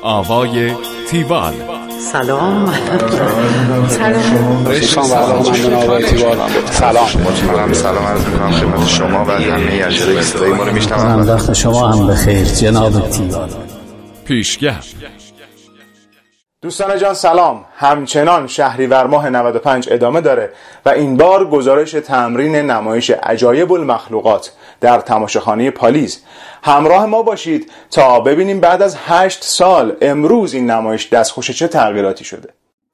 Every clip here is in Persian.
آوای تیوال. سلام. سلام عرض می‌کنم خدمت شما و همه اجرای صدای ما رو میشنوند. وقت شما هم بخیر جناب تیوال. پیشگر. دوستان جان سلام. همچنان شهریور ماه 95 ادامه داره و این بار گزارش تمرین نمایش عجایب المخلوقات در تماشاخانه پالیز. همراه ما باشید تا ببینیم بعد از 8 سال امروز این نمایش دستخوش چه تغییراتی شده.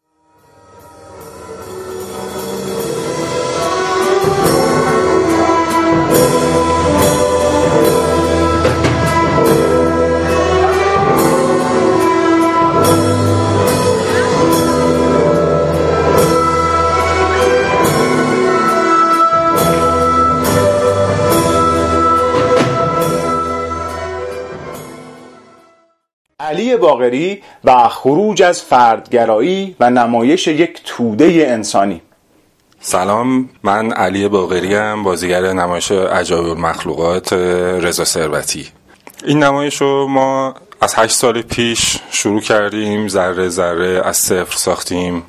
علی باقری و خروج از فردگرایی و نمایش یک توده انسانی. سلام، من علی باقری ام، بازیگر نمایش عجایب المخلوقات رضا ثروتی. این نمایش رو ما از 8 سال پیش شروع کردیم، ذره ذره از صفر ساختیم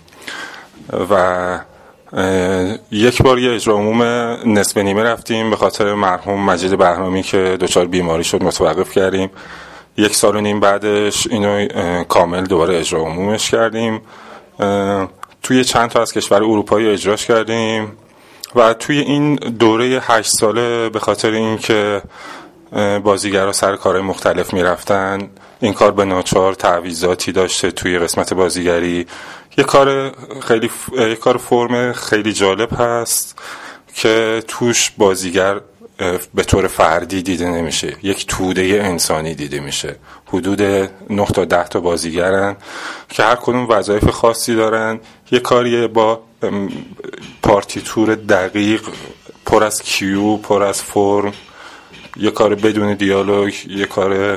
و یک بار یه اجرا عموم نصف نیمه رفتیم، به خاطر مرحوم مجید بهرامی که دچار بیماری شد متوقف کردیم. 1 سال و نیم بعدش اینو کامل دوباره اجرا عمومش کردیم. توی چند تا از کشور اروپایی اجراش کردیم و توی این دوره 8 ساله به خاطر اینکه بازیگرها سر کارهای مختلف میرفتن، این کار به ناچار تعویضاتی داشته توی قسمت بازیگری. یه کار فرم خیلی جالب هست که توش بازیگر به طور فردی دیده نمیشه، یک توده انسانی دیده میشه. حدود 9 تا 10 تا بازیگرن که هر کدوم وظایف خاصی دارن. یک کاری با پارتیتور دقیق، پر از کیو، پر از فرم، یک کار بدون دیالوگ، یک کار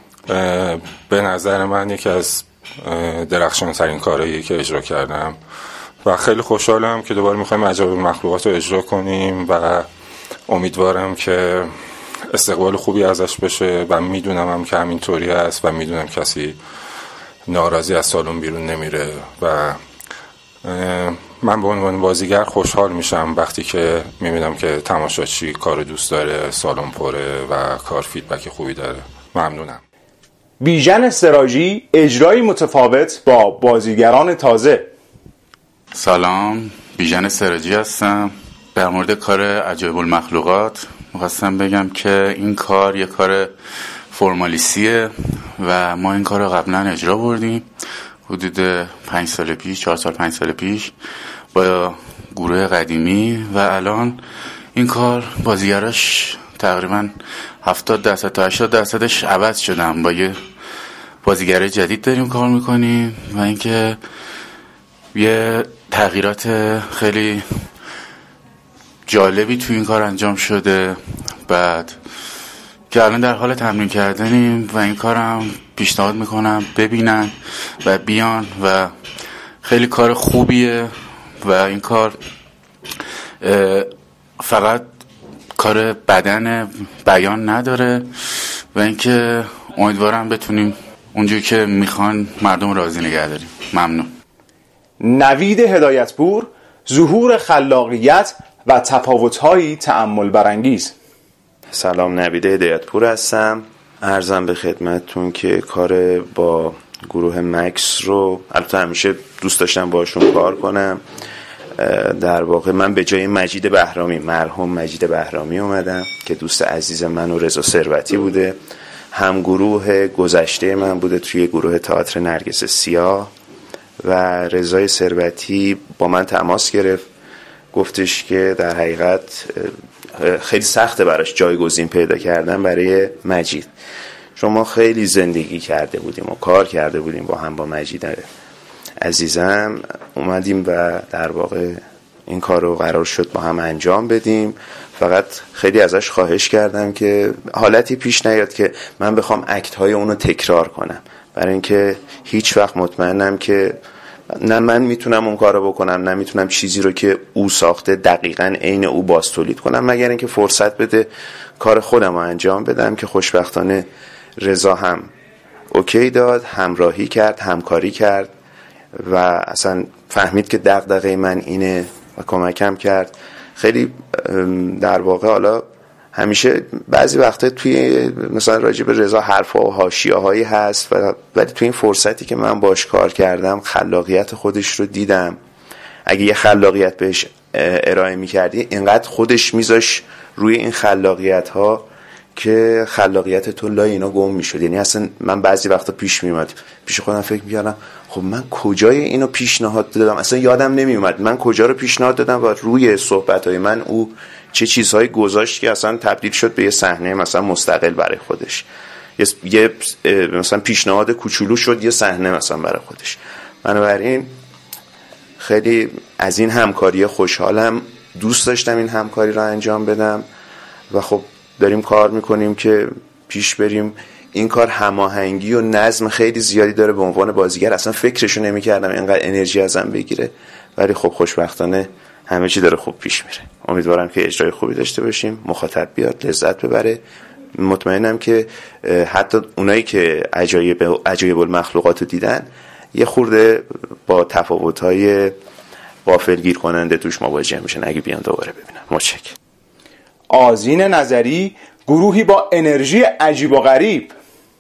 به نظر من یکی از درخشان ترین کارهایی که اجرا کردم و خیلی خوشحالم که دوباره میخوایم عجایب المخلوقات رو اجرا کنیم و امیدوارم که استقبال خوبی ازش بشه و میدونم هم که همینطوری هست و میدونم کسی ناراضی از سالن بیرون نمیره و من به عنوان بازیگر خوشحال میشم وقتی که میبینم که تماشاچی کار دوست داره، سالن پره و کار فیدبک خوبی داره. ممنونم. بیژن سراجی اجرایی متفاوت با بازیگران تازه. سلام، بیژن سراجی هستم. در مورد کار عجایب المخلوقات می‌خواستم بگم که این کار یک کار فرمالیستیه و ما این کار رو قبلا اجرا بردیم حدود 5 سال پیش، 4 سال 5 سال پیش با گروه قدیمی و الان این کار بازیگراش تقریبا 70% تا 80% عوض شدن. با یه بازیگر جدید داریم کار میکنیم و اینکه یه تغییرات خیلی جالبی تو این کار انجام شده. بعد که الان در حال تمرین کردنیم و این کارم پیشنهاد میکنم ببینن و بیان و خیلی کار خوبیه و این کار فقط کار بدن بیان نداره و اینکه امیدوارم بتونیم اونجوری که میخوان مردم راضی نگه داریم. ممنون. نوید هدایتپور، ظهور خلاقیت و تفاوت‌هایی تأمل برانگیز. سلام، نوید هدایتپور هستم. عرضم به خدمتتون که کار با گروه مکس رو البته همیشه دوست داشتم باشون کار کنم. در واقع من به جای مجید بهرامی، مرحوم مجید بهرامی اومدم که دوست عزیز من و رضا ثروتی بوده، هم گروه گذشته من بوده توی گروه تئاتر نرگس سیاه و رضا ثروتی با من تماس گرفت، گفتش که در حقیقت خیلی سخته براش جایگزین پیدا کردن برای مجید. شما خیلی زندگی کرده بودیم و کار کرده بودیم با هم، با مجید عزیزم اومدیم و در واقع این کار رو قرار شد با هم انجام بدیم. فقط خیلی ازش خواهش کردم که حالتی پیش نیاد که من بخوام اکت های اونو تکرار کنم، برای اینکه هیچ وقت مطمئنم که نه من میتونم اون کارو بکنم، نه میتونم چیزی رو که او ساخته دقیقاً عین او باز تولید کنم، مگر اینکه فرصت بده کار خودم رو انجام بدم. که خوشبختانه رضا هم اوکی داد، همراهی کرد، همکاری کرد و اصلا فهمید که دغدغه من اینه و کمکم کرد. خیلی در واقع حالا همیشه بعضی وقتا توی مثلا راجع به رضا حرفا و حاشیه‌هایی هست ولی توی این فرصتی که من باش کار کردم خلاقیت خودش رو دیدم. اگه یه خلاقیت بهش ارائه می‌کردی اینقدر خودش میذاش روی این خلاقیت ها که خلاقیت تو لای اینا گم میشد. یعنی اصلا من بعضی وقتا پیش میومد پیش خودم فکر می‌کردم خب من کجای اینو پیشنهاد دادم، اصلا یادم نمیومد من کجا رو پیشنهاد دادم و روی صحبت‌های من او چه چیزهایی گذاشت که اصلا تبدیل شد به یه صحنه مثلا مستقل برای خودش، یه مثلا پیشنهاد کوچولو شد یه صحنه مثلا برای خودش. بنابراین خیلی از این همکاری خوشحالم، دوست داشتم این همکاری رو انجام بدم و خب داریم کار میکنیم که پیش بریم. این کار هماهنگی و نظم خیلی زیادی داره. به عنوان بازیگر اصلا فکرشو نمیکردم اینقدر انرژی ازم بگیره، ولی خب خوشبختانه همه چی داره خوب پیش میره. امیدوارم که اجرای خوبی داشته باشیم، مخاطب بیاد لذت ببره. مطمئنم که حتی اونایی که عجایب المخلوقات رو دیدن یه خورده با تفاوت‌های غافلگیر کننده توش مواجه میشن اگه بیان دوباره ببینن. متشکرم. آذین نظری، گروهی با انرژی عجیب و غریب.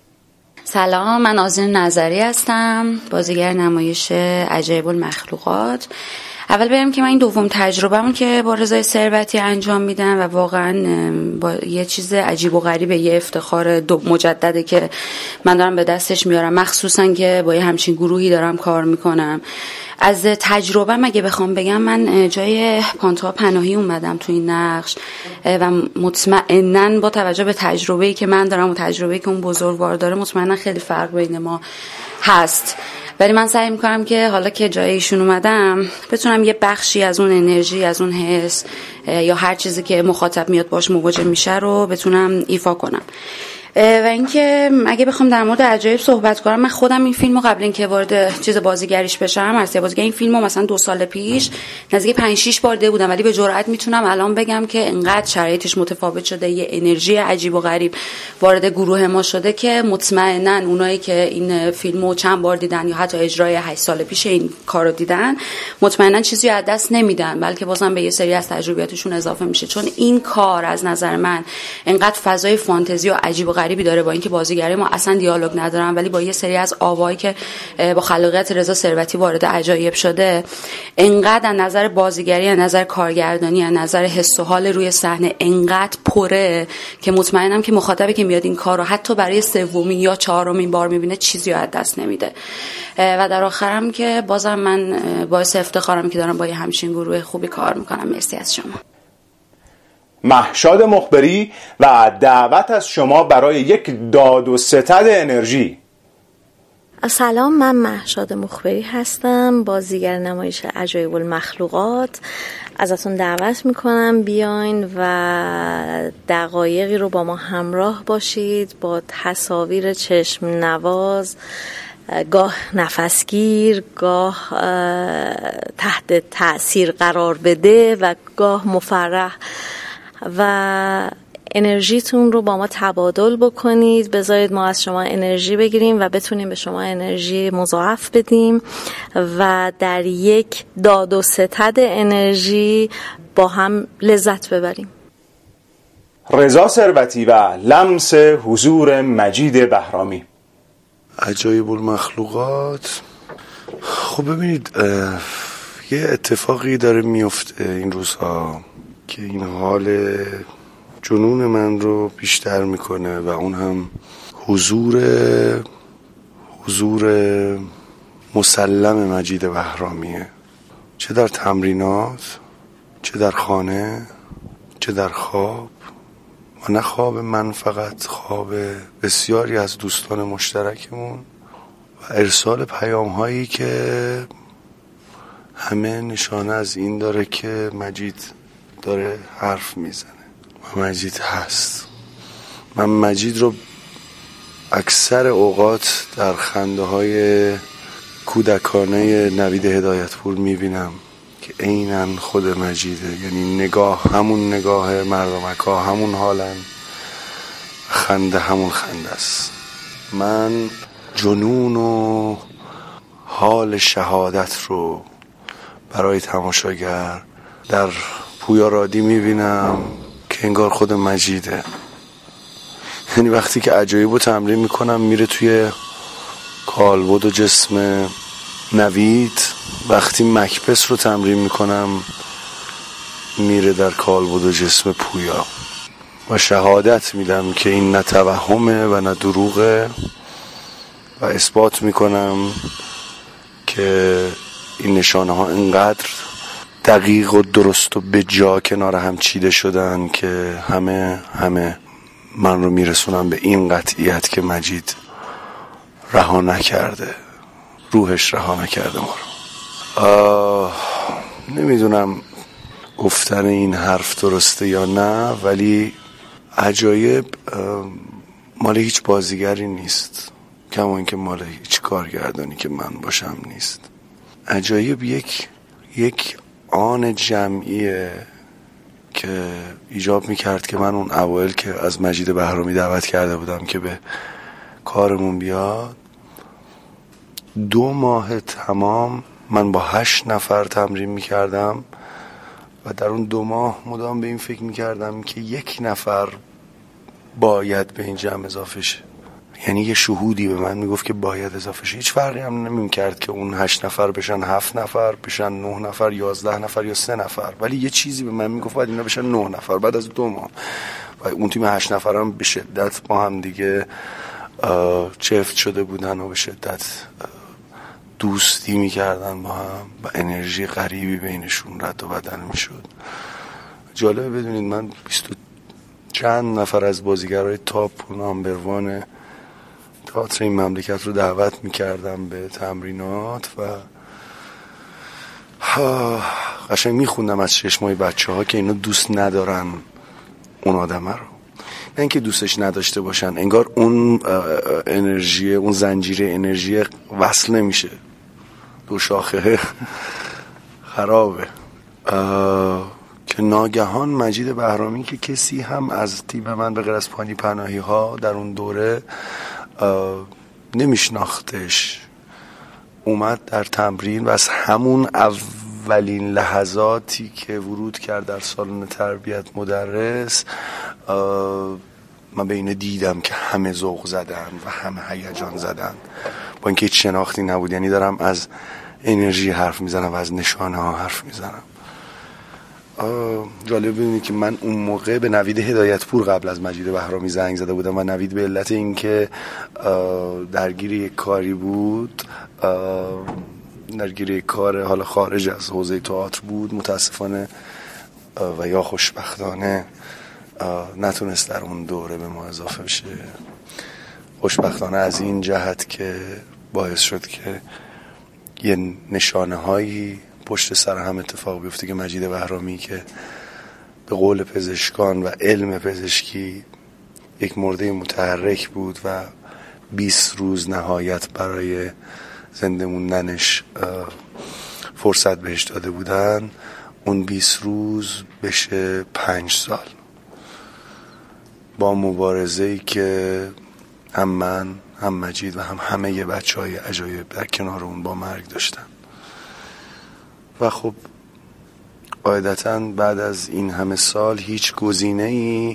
سلام، من آذین نظری هستم، بازیگر نمایش عجایب المخلوقات. اول بگم که من این دوم تجربه‌مون که با رضا ثروتی انجام میدم و واقعا با یه چیز عجیب و غریبه، یه افتخار مجدده که من دارم به دستش میارم، مخصوصا که با یه همچین گروهی دارم کار میکنم. از تجربه اگه بخوام بگم، من جای پانتوها پناهی اومدم تو این نقش و مطمئناً با توجه به تجربه‌ای که من دارم و تجربه‌ای که اون بزرگوار داره مطمئناً خیلی فرق بین ما هست. ولی من سعی میکنم که حالا که جای ایشون اومدم بتونم یه بخشی از اون انرژی، از اون حس یا هر چیزی که مخاطب میاد باش مواجه میشه رو بتونم ایفا کنم. و اینکه اگه بخوام در مورد عجایب صحبت کنم، من خودم این فیلمو قبل اینکه وارد چیز بازیگریش بشم، عرضه بازیگر این فیلمو مثلا 2 سال پیش نزدیک 5-6 بار دیده بودم، ولی به جرئت میتونم الان بگم که انقدر شرایطش متفاوت شده، یه انرژی عجیب و غریب وارد گروه ما شده که مطمئناً اونایی که این فیلمو چند بار دیدن یا حتی اجرای 8 سال پیش این کارو دیدن مطمئناً چیزی از دست نمیدن، بلکه بازم به یه سری از تجربیاتشون اضافه میشه. چون این کار از نظر من انقدر فضای فانتزی و عجیب و غریبی داره، با اینکه بازیگرای ما اصلا دیالوگ ندارن ولی با یه سری از آوایی که با خلاقیت رضا ثروتی وارد عجایب شده، انقدر از نظر بازیگری، از نظر کارگردانی، از نظر حس و حال روی صحنه انقدر پره که مطمئنم که مخاطبی که میاد این کارو حتی برای 3مین یا 4مین بار میبینه چیزی از دست نمیده. و در آخرم که بازم من باعث افتخارم که دارم با یه همچین گروه خوبی کار میکنم. مرسی از شما. مهشاد مخبری و دعوت از شما برای یک داد و ستد انرژی. سلام، من مهشاد مخبری هستم، بازیگر نمایش عجایب المخلوقات. ازتون دعوت میکنم بیاین و دقایقی رو با ما همراه باشید با تصاویر چشم نواز، گاه نفسگیر، گاه تحت تأثیر قرار بده و گاه مفرح، و انرژیتون رو با ما تبادل بکنید. بذارید ما از شما انرژی بگیریم و بتونیم به شما انرژی مضاعف بدیم و در یک داد و ستد انرژی با هم لذت ببریم. رضا ثروتی و لمس حضور مجید بهرامی. عجایب المخلوقات. خب ببینید، یه اتفاقی داره میفته این روزها که این حال جنون من رو بیشتر میکنه و اون هم حضور مسلم مجید بهرامیه، چه در تمرینات، چه در خانه، چه در خواب، و نه خواب من فقط، خواب بسیاری از دوستان مشترکمون و ارسال پیام هایی که همه نشانه از این داره که مجید داره حرف میزنه و مجید هست. من مجید رو اکثر اوقات در خنده های کودکانه نوید هدایتپور میبینم که عیناً خود مجیده. یعنی نگاه همون نگاه، مردمک‌ها همون حالن، خنده همون خنده است. من جنون و حال شهادت رو برای تماشاگر در پویا رادی میبینم که انگار خود مجیده. یعنی وقتی که عجایب رو تمرین میکنم میره توی کالبد و جسم نوید، وقتی مکبس رو تمرین میکنم میره در کالبد و جسم پویا و شهادت میدم که این نه توهمه و نه دروغه و اثبات میکنم که این نشانه ها اینقدر دقیق و درست و به جا کنار هم چیده شدن که همه من رو میرسونم به این قطعیت که مجید رها نکرده، روحش رها نکرده ما رو. نمیدونم گفتن این حرف درسته یا نه، ولی عجایب مال هیچ بازیگری نیست، کما اینکه مال هیچ کارگردانی که من باشم نیست. عجایب یک آن جمعیه که ایجاب میکرد که من اون اوایل که از مجید بهرامی دعوت کرده بودم که به کارمون بیاد، 2 ماه تمام من با 8 نفر تمرین میکردم و در اون 2 ماه مدام به این فکر میکردم که 1 نفر باید به این جمع اضافه شه. یعنی یه شهودی به من میگفت که باید اضافه شه. هیچ فرقی هم نمیکرد که اون 8 نفر بشن 7 نفر، بشن 9 نفر، 11 نفر یا 3 نفر، ولی یه چیزی به من میگفت باید اینا بشن 9 نفر بعد از 2 ماه. و اون تیم 8 نفر هم به شدت با هم دیگه چفت شده بودن و به شدت دوستی میکردن با هم و انرژی غریبی بینشون رد و بدل میشد. جالبه بدونید من 20 چند نفر از بازیگرای تاپ و نامبروان تئاتر این مملکت رو دعوت میکردم به تمرینات و قشنگ میخوندم از چشمای بچه ها که اینا دوست ندارن اون آدمه رو، نه اینکه دوستش نداشته باشن، انگار اون انرژی، اون زنجیره انرژی وصل نمیشه، 2 شاخه خرابه. که ناگهان مجید بهرامی که کسی هم از تیم من به غیر از پانی پناهی ها در اون دوره نمیشناختش، اومد در تمرین و از همون اولین لحظاتی که ورود کرد در سالن تربیت مدرس من به اینه دیدم که همه ذوق زدن و همه هیجان زدن با اینکه هیچ شناختی نبود. یعنی دارم از انرژی حرف میزنم و از نشانه ها حرف میزنم. جالب بدونید که من اون موقع به نوید هدایتپور قبل از مجید بهرامی زنگ زده بودم و نوید به علت اینکه درگیر یک کاری بود، درگیر یک کار حالا خارج از حوزه تئاتر بود، متاسفانه و یا خوشبختانه نتونست در اون دوره به ما اضافه بشه. خوشبختانه از این جهت که باعث شد که یه نشانه هایی پشت سر هم اتفاق بیفته که مجید بهرامی که به قول پزشکان و علم پزشکی یک مرده متحرک بود و 20 روز نهایت برای زنده موندنش فرصت بهش داده بودن، اون 20 روز بشه 5 سال با مبارزه‌ای که هم من، هم مجید و هم همه بچه‌های عجایب در کنار اون با مرگ داشتن. و خب قاعدتاً بعد از این همه سال هیچ گزینه‌ای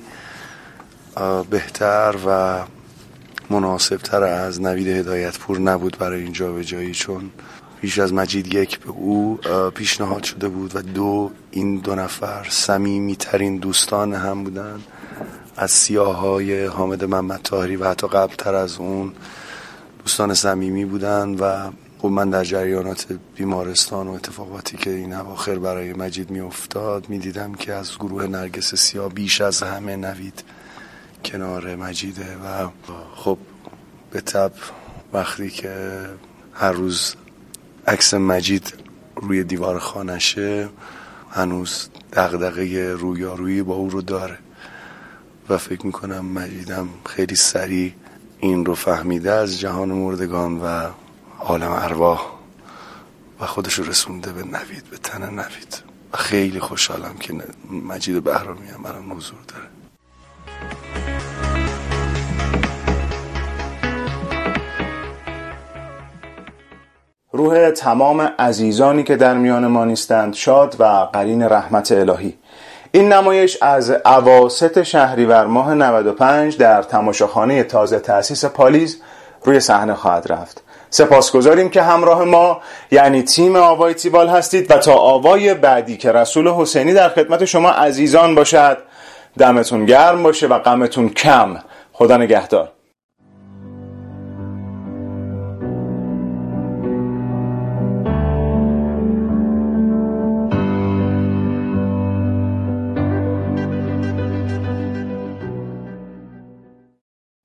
بهتر و مناسبتر از نوید هدایتپور نبود برای این جابجایی، چون پیش از مجید 1 به او پیشنهاد شده بود و 2 این 2 نفر صمیمی‌ترین دوستان هم بودن از سیاه‌های حامد محمد طاهری و حتی قبل‌تر از اون دوستان صمیمی بودن. و خب من در جریانات بیمارستان و اتفاقاتی که این اواخر برای مجید می افتاد می دیدم که از گروه نرگس سیاه بیش از همه نوید کنار مجیده. و خب به طب وقتی که هر روز عکس مجید روی دیوار خانشه هنوز دغدغه رویارویی با او رو داره و فکر میکنم مجیدم خیلی سریع این رو فهمیده از جهان مردگان و عالم ارواح و خودشو رسونده به نوید، به تن نوید. و خیلی خوشحالم که مجید بهرامی هم برام حضور داره. روح تمام عزیزانی که در میان ما نیستند شاد و قرین رحمت الهی. این نمایش از اواسط شهریور ماه 95 در تماشاخانه تازه تأسیس پالیز روی صحنه خواهد رفت. سپاسگزاریم که همراه ما یعنی تیم آوای تیوال هستید و تا آوای بعدی که رسول حسینی در خدمت شما عزیزان باشد، دمتون گرم باشه و غمتون کم. خدا نگهدار.